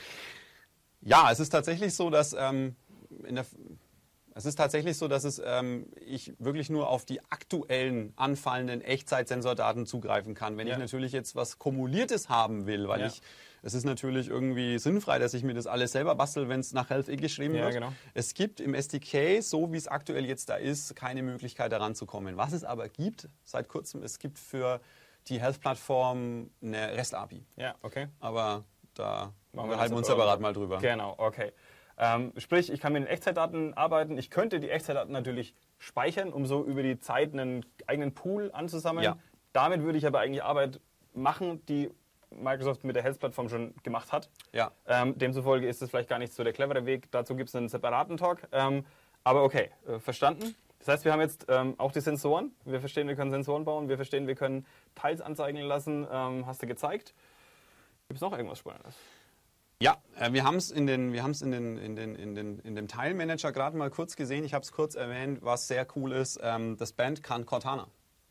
Ja, es ist tatsächlich so, dass ähm, in der, es ist tatsächlich so, dass es, ähm, ich wirklich nur auf die aktuellen anfallenden Echtzeitsensordaten zugreifen kann. Wenn ja. ich natürlich jetzt was Kumuliertes haben will, weil ja. ich es ist natürlich irgendwie sinnfrei, dass ich mir das alles selber bastel, wenn es nach Health eh geschrieben ja, wird. Genau. Es gibt im S D K, so wie es aktuell jetzt da ist, keine Möglichkeit, daran zu kommen. Was es aber gibt, seit kurzem, es gibt für die Health-Plattform eine REST-A P I. Ja, okay. Aber da Machen wir halten wir uns separat mal drüber. Genau, okay. Ähm, sprich, ich kann mit den Echtzeitdaten arbeiten. Ich könnte die Echtzeitdaten natürlich speichern, um so über die Zeit einen eigenen Pool anzusammeln. Ja. Damit würde ich aber eigentlich Arbeit machen, die Microsoft mit der Health-Plattform schon gemacht hat. Ja. Ähm, demzufolge ist das vielleicht gar nicht so der clevere Weg. Dazu gibt es einen separaten Talk. Ähm, aber okay, äh, verstanden. Das heißt, wir haben jetzt ähm, auch die Sensoren. Wir verstehen, wir können Sensoren bauen. Wir verstehen, wir können Teils anzeigen lassen. Ähm, hast du gezeigt. Gibt es noch irgendwas Spannendes? Ja, äh, wir haben es in, den, wir haben's in, den, in, den, in, den, in dem Teilmanager gerade mal kurz gesehen. Ich habe es kurz erwähnt, was sehr cool ist. Ähm, das Band kann Cortana.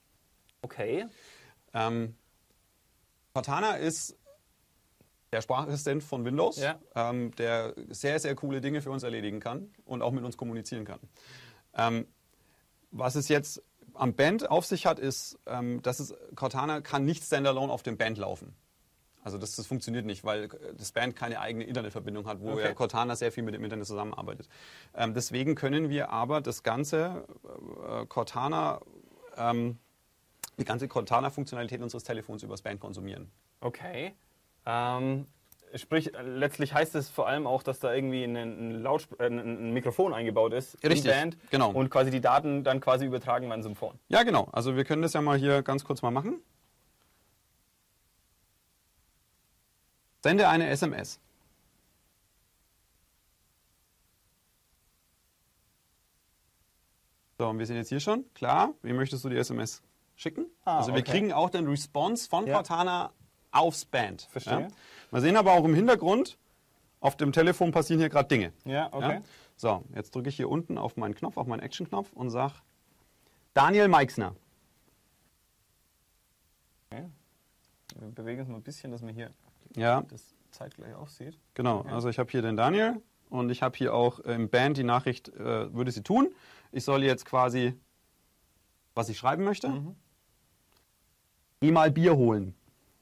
Okay. Ähm, Cortana ist der Sprachassistent von Windows, ja. ähm, der sehr, sehr coole Dinge für uns erledigen kann und auch mit uns kommunizieren kann. Ähm, was es jetzt am Band auf sich hat, ist, ähm, dass es, Cortana kann nicht standalone auf dem Band laufen. Also das, das funktioniert nicht, weil das Band keine eigene Internetverbindung hat, wo okay. ja Cortana sehr viel mit dem Internet zusammenarbeitet. Ähm, deswegen können wir aber das ganze äh, Cortana ähm, die ganze Cortana-Funktionalität unseres Telefons übers Band konsumieren. Okay. Ähm, sprich, letztlich heißt es vor allem auch, dass da irgendwie ein, ein, Lautspr äh, ein Mikrofon eingebaut ist Richtig, im Band genau. und quasi die Daten dann quasi übertragen werden zum Phone. Ja, genau. Also wir können das ja mal hier ganz kurz mal machen. Sende eine S M S. So, und wir sind jetzt hier schon. Klar, wie möchtest du die S M S schicken? Ah, also wir okay. kriegen auch den Response von Ja. Cortana aufs Band. Verstehe. Ja? Wir sehen aber auch im Hintergrund, auf dem Telefon passieren hier gerade Dinge. Ja, okay. Ja? So, jetzt drücke ich hier unten auf meinen Knopf, auf meinen Action-Knopf und sage Daniel Meixner. Okay. Wir bewegen uns mal ein bisschen, dass man hier Ja, das zeitgleich auch sieht. genau. Okay. Also ich habe hier den Daniel und ich habe hier auch im Band die Nachricht, äh, würde sie tun. Ich soll jetzt quasi, was ich schreiben möchte. Mhm. Geh mal Bier holen.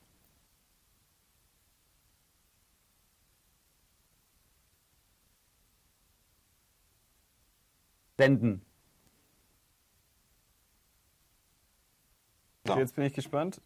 Senden. So. Okay, jetzt bin ich gespannt.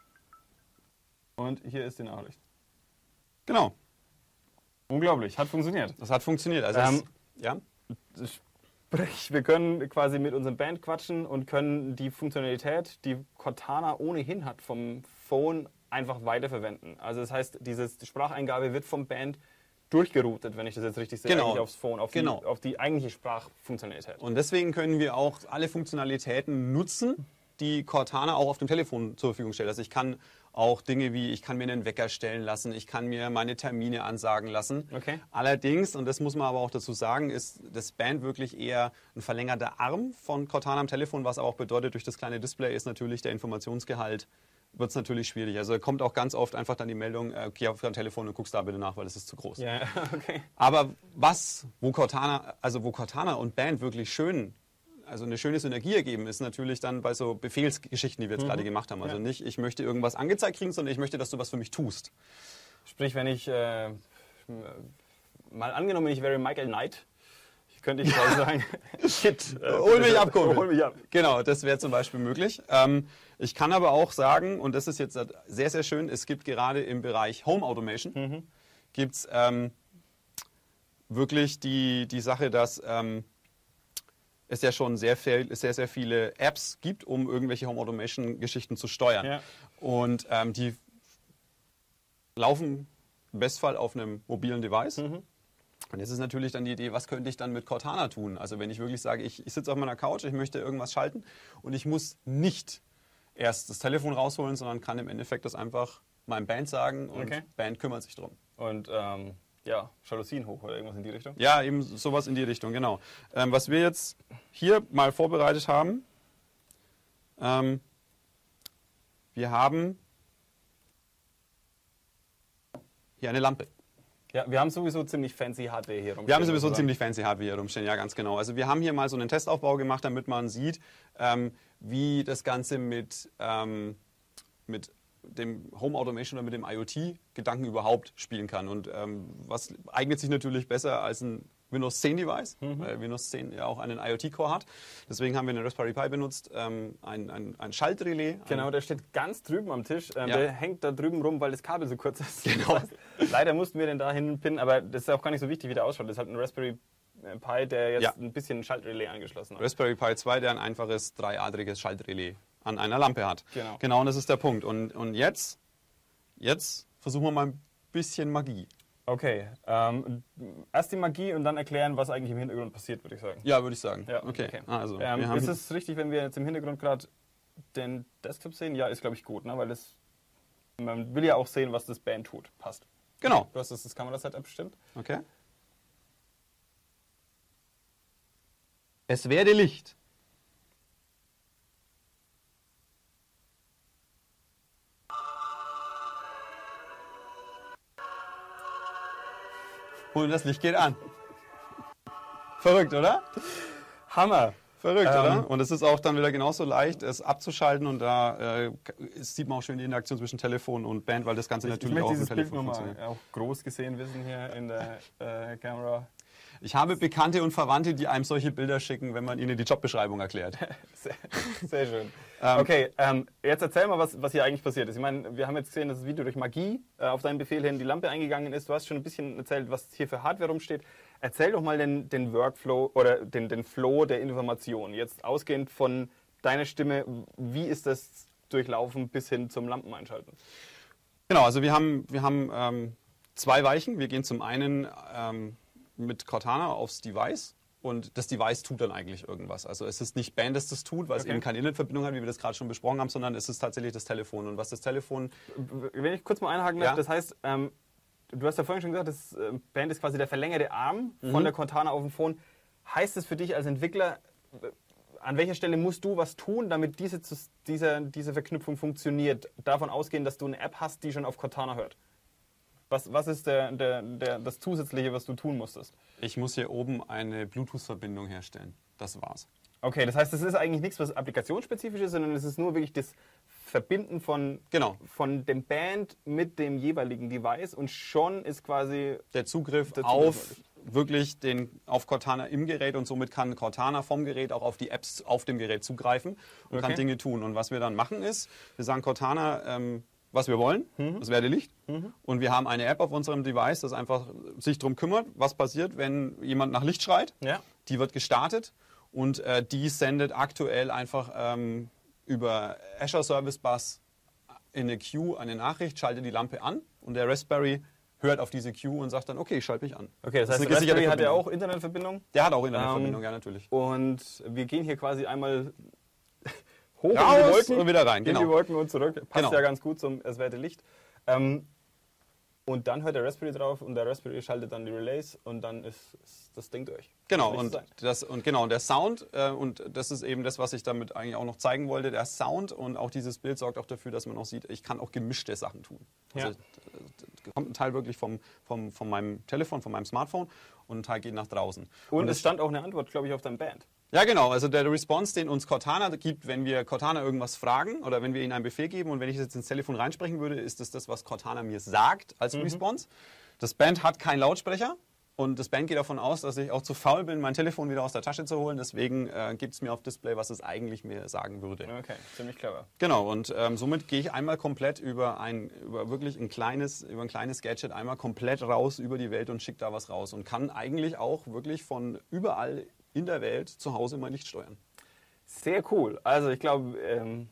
Und hier ist die Nachricht. Genau, Unglaublich, hat funktioniert. das hat funktioniert. Also Ähm, es, ja? Sprich, wir können quasi mit unserem Band quatschen und können die Funktionalität, die Cortana ohnehin hat, vom Phone einfach weiterverwenden. Also das heißt, diese Spracheingabe wird vom Band durchgeroutet, wenn ich das jetzt richtig sehe, Genau. eigentlich aufs Phone, auf, Genau. die, auf die eigentliche Sprachfunktionalität. Und deswegen können wir auch alle Funktionalitäten nutzen, die Cortana auch auf dem Telefon zur Verfügung stellt. Also ich kann auch Dinge wie, ich kann mir einen Wecker stellen lassen, ich kann mir meine Termine ansagen lassen. Okay. Allerdings, und das muss man aber auch dazu sagen, ist das Band wirklich eher ein verlängerter Arm von Cortana am Telefon, was aber auch bedeutet, durch das kleine Display ist natürlich der Informationsgehalt, wird es natürlich schwierig. Also kommt auch ganz oft einfach dann die Meldung, äh, geh auf dein Telefon und guckst da bitte nach, weil das ist zu groß. Ja, okay. Aber was, wo Cortana, also wo Cortana und Band wirklich schön, also eine schöne Synergie ergeben, ist natürlich dann bei so Befehlsgeschichten, die wir jetzt Mhm. gerade gemacht haben. Also Ja. nicht, ich möchte irgendwas angezeigt kriegen, sondern ich möchte, dass du was für mich tust. Sprich, wenn ich, äh, mal angenommen, ich wäre Michael Knight, könnte ich quasi sagen, shit, äh, Hol mich ab, Kumpel. Hol mich ab. Genau, das wäre zum Beispiel möglich. Ähm, ich kann aber auch sagen, und das ist jetzt sehr, sehr schön, es gibt gerade im Bereich Home Automation, Mhm. gibt es ähm, wirklich die, die Sache, dass ähm, es ja schon sehr, viel, sehr, sehr viele Apps gibt, um irgendwelche Home Automation Geschichten zu steuern. Ja. Und ähm, die laufen im Bestfall auf einem mobilen Device. Mhm. Und jetzt ist natürlich dann die Idee, was könnte ich dann mit Cortana tun? Also wenn ich wirklich sage, ich, ich sitze auf meiner Couch, ich möchte irgendwas schalten und ich muss nicht erst das Telefon rausholen, sondern kann im Endeffekt das einfach meinem Band sagen und Okay. Band kümmert sich drum. Und ähm, ja, Jalousien hoch oder irgendwas in die Richtung. Ja, eben sowas in die Richtung, genau. Ähm, was wir jetzt hier mal vorbereitet haben, ähm, wir haben hier eine Lampe. Ja, wir haben sowieso ziemlich fancy Hardware hier rumstehen. Wir haben sowieso oder? ziemlich fancy Hardware hier rumstehen, ja ganz genau. Also wir haben hier mal so einen Testaufbau gemacht, damit man sieht, ähm, wie das Ganze mit, ähm, mit dem Home Automation oder mit dem IoT-Gedanken überhaupt spielen kann. Und ähm, was eignet sich natürlich besser als ein Windows zehn Device, Mhm. weil Windows zehn ja auch einen IoT-Core hat. Deswegen haben wir einen Raspberry Pi benutzt, ähm, ein, ein, ein Schaltrelais. Genau, der steht ganz drüben am Tisch. Ähm, Ja. Der hängt da drüben rum, weil das Kabel so kurz ist. Genau. Leider mussten wir den da hinpinnen, aber das ist auch gar nicht so wichtig, wie der ausschaut. Das ist halt ein Raspberry Pi, der jetzt Ja. ein bisschen Schaltrelais angeschlossen hat. Raspberry Pi zwei, der ein einfaches dreiadriges Schaltrelais an einer Lampe hat. Genau. Genau, und das ist der Punkt. Und, und jetzt, jetzt versuchen wir mal ein bisschen Magie. Okay, ähm, erst die Magie und dann erklären, was eigentlich im Hintergrund passiert, würde ich sagen. Ja, würde ich sagen. Ja, okay. okay. Also, Ähm, wir haben ist es richtig, wenn wir jetzt im Hintergrund gerade den Desktop sehen? Ja, ist glaube ich gut, ne? Weil das, man will ja auch sehen, was das Band tut. Passt. genau. Du hast das, das Kamerasetup bestimmt. Okay. Es werde Licht. Und das Licht geht an. Verrückt, oder? Hammer! Verrückt, Ähm, oder? Und es ist auch dann wieder genauso leicht, es abzuschalten und da äh, sieht man auch schön die Interaktion zwischen Telefon und Band, weil das Ganze Ich, ich natürlich möchte auch auf dem dieses Bild Telefon nochmal funktioniert. auch groß gesehen wissen hier in der äh, Kamera. Ich habe Bekannte und Verwandte, die einem solche Bilder schicken, wenn man ihnen die Jobbeschreibung erklärt. Sehr, sehr schön. Ähm, okay, ähm, jetzt erzähl mal, was, was hier eigentlich passiert ist. Ich meine, wir haben jetzt gesehen, dass das Video durch Magie äh, auf deinen Befehl hin die Lampe eingegangen ist. Du hast schon ein bisschen erzählt, was hier für Hardware rumsteht. Erzähl doch mal den, den Workflow oder den, den Flow der Information. Jetzt ausgehend von deiner Stimme, wie ist das durchlaufen bis hin zum Lampeneinschalten? Genau, also wir haben, wir haben ähm, zwei Weichen. Wir gehen zum einen ähm, mit Cortana aufs Device und das Device tut dann eigentlich irgendwas. Also es ist nicht Band, das das tut, weil es Okay. eben keine Internetverbindung hat, wie wir das gerade schon besprochen haben, sondern es ist tatsächlich das Telefon. Und was das Telefon... Wenn ich kurz mal einhaken darf, Ja. das heißt, ähm, du hast ja vorhin schon gesagt, das äh, Band ist quasi der verlängerte Arm von Mhm. der Cortana auf dem Phone. Heißt es für dich als Entwickler, äh, an welcher Stelle musst du was tun, damit diese, zus- diese, diese Verknüpfung funktioniert? Davon ausgehen, dass du eine App hast, die schon auf Cortana hört. Was, was ist der, der, der, das Zusätzliche, was du tun musstest? Ich muss hier oben eine Bluetooth-Verbindung herstellen. Das war's. Okay, das heißt, das ist eigentlich nichts, was applikationsspezifisch ist, sondern es ist nur wirklich das Verbinden von, Genau. von dem Band mit dem jeweiligen Device und schon ist quasi... Der Zugriff Der Zugriff auf wirklich den, auf Cortana im Gerät und somit kann Cortana vom Gerät auch auf die Apps auf dem Gerät zugreifen und Okay. kann Dinge tun. Und was wir dann machen ist, wir sagen Cortana, ähm, was wir wollen, Mhm. das werde Licht. Und wir haben eine App auf unserem Device, das einfach sich darum kümmert, was passiert, wenn jemand nach Licht schreit. Ja. Die wird gestartet und äh, die sendet aktuell einfach ähm, über Azure Service Bus in eine Queue eine Nachricht, schaltet die Lampe an und der Raspberry hört auf diese Queue und sagt dann, okay, ich schalte mich an. Okay, das heißt, ist der eine gesicherte Raspberry hat ja Verbindung. auch Internetverbindung. Der hat auch Internetverbindung, Ähm, ja natürlich. Und wir gehen hier quasi einmal hoch Raus in die Wolken und wieder rein, in genau. die Wolken und zurück. Passt Genau. ja ganz gut zum Es werde Licht. Ähm, und dann hört der Raspberry drauf und der Raspberry schaltet dann die Relays und dann ist, ist das Ding durch. Genau, Muss nicht und, sein. das, und genau, und der Sound, äh, und das ist eben das, was ich damit eigentlich auch noch zeigen wollte, der Sound und auch dieses Bild sorgt auch dafür, dass man auch sieht, ich kann auch gemischte Sachen tun. Also, Ja. da kommt ein Teil wirklich vom, vom, von meinem Telefon, von meinem Smartphone und ein Teil geht nach draußen. Und, das- es stand auch eine Antwort, glaube ich, auf deinem Band. Ja, genau. Also der Response, den uns Cortana gibt, wenn wir Cortana irgendwas fragen oder wenn wir ihnen einen Befehl geben und wenn ich jetzt ins Telefon reinsprechen würde, ist das das, was Cortana mir sagt als Response. Das Band hat keinen Lautsprecher und das Band geht davon aus, dass ich auch zu faul bin, mein Telefon wieder aus der Tasche zu holen. Deswegen äh, gibt es mir auf Display, was es eigentlich mir sagen würde. Okay, ziemlich clever. Genau, und ähm, somit gehe ich einmal komplett über ein, über wirklich ein kleines, über ein kleines Gadget einmal komplett raus über die Welt und schicke da was raus und kann eigentlich auch wirklich von überall in der Welt zu Hause mein Licht steuern. Sehr cool. Also ich glaube, ähm,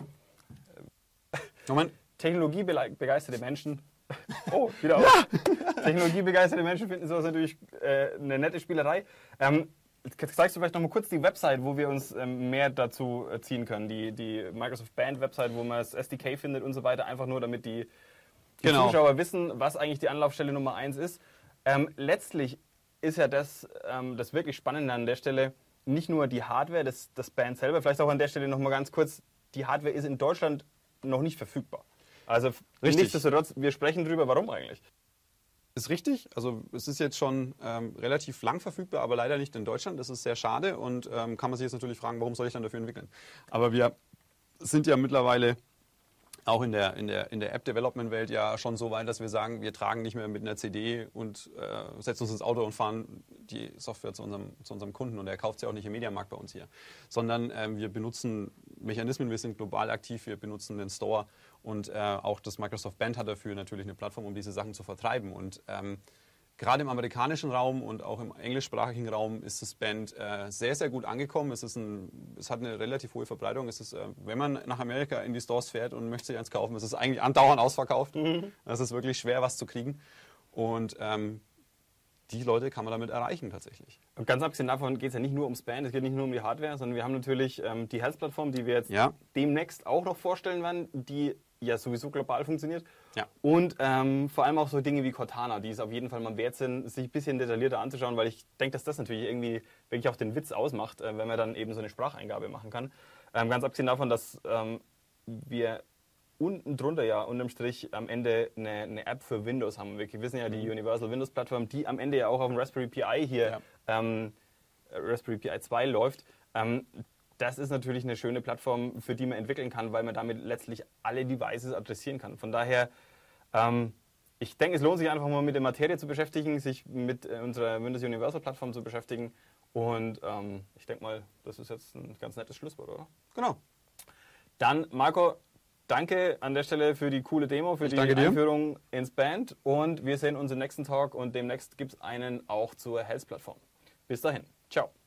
Moment. technologiebegeisterte Menschen. Oh, wieder auf. Technologiebegeisterte Menschen finden sowas natürlich äh, eine nette Spielerei. Ähm, jetzt zeigst du vielleicht noch mal kurz die Website, wo wir uns ähm, mehr dazu äh, ziehen können. Die, die Microsoft Band Website, wo man das S D K findet und so weiter. Einfach nur, damit die, die Genau. Zuschauer wissen, was eigentlich die Anlaufstelle Nummer eins ist. Ähm, letztlich ist ja das, ähm, das wirklich Spannende an der Stelle nicht nur die Hardware, das, das Band selber. Vielleicht auch an der Stelle noch mal ganz kurz, die Hardware ist in Deutschland noch nicht verfügbar. Also Richtig. nichtsdestotrotz, wir sprechen drüber, warum eigentlich? Ist richtig. Also es ist jetzt schon ähm, relativ lang verfügbar, aber leider nicht in Deutschland. Das ist sehr schade und ähm, kann man sich jetzt natürlich fragen, warum soll ich dann dafür entwickeln? Aber wir sind ja mittlerweile auch in der, in der, in der App-Development-Welt ja schon so weit, dass wir sagen, wir tragen nicht mehr mit einer C D und äh, setzen uns ins Auto und fahren die Software zu unserem, zu unserem Kunden und er kauft sie auch nicht im Mediamarkt bei uns hier. Sondern ähm, wir benutzen Mechanismen, wir sind global aktiv, wir benutzen den Store und äh, auch das Microsoft Band hat dafür natürlich eine Plattform, um diese Sachen zu vertreiben. Und ähm, gerade im amerikanischen Raum und auch im englischsprachigen Raum ist das Band äh, sehr, sehr gut angekommen. Es, ist ein, es hat eine relativ hohe Verbreitung. Es ist, äh, wenn man nach Amerika in die Stores fährt und möchte sich eins kaufen, ist es eigentlich andauernd ausverkauft. Es ist wirklich schwer, was zu kriegen. Und ähm, die Leute kann man damit erreichen tatsächlich. Und ganz abgesehen davon geht es ja nicht nur ums Band, es geht nicht nur um die Hardware, sondern wir haben natürlich ähm, die Health-Plattform, die wir jetzt Ja. demnächst auch noch vorstellen werden, die ja sowieso global funktioniert. Ja. Und ähm, vor allem auch so Dinge wie Cortana, die es auf jeden Fall mal wert sind, sich ein bisschen detaillierter anzuschauen, weil ich denke, dass das natürlich irgendwie wirklich auch den Witz ausmacht, äh, wenn man dann eben so eine Spracheingabe machen kann. Ähm, ganz abgesehen davon, dass ähm, wir unten drunter ja unterm Strich am Ende eine, eine App für Windows haben. Wir wissen ja, die Universal Windows Plattform, die am Ende ja auch auf dem Raspberry Pi hier, Ja. ähm, Raspberry Pi zwei läuft. Ähm, das ist natürlich eine schöne Plattform, für die man entwickeln kann, weil man damit letztlich alle Devices adressieren kann. Von daher, ähm, ich denke, es lohnt sich einfach mal mit der Materie zu beschäftigen, sich mit äh, unserer Windows Universal Plattform zu beschäftigen. Und ähm, ich denke mal, das ist jetzt ein ganz nettes Schlusswort, oder? Genau. Dann, Marco, danke an der Stelle für die coole Demo, für Ich die danke dir. Einführung ins Band. Und wir sehen uns im nächsten Talk und demnächst gibt es einen auch zur Health-Plattform. Bis dahin. Ciao.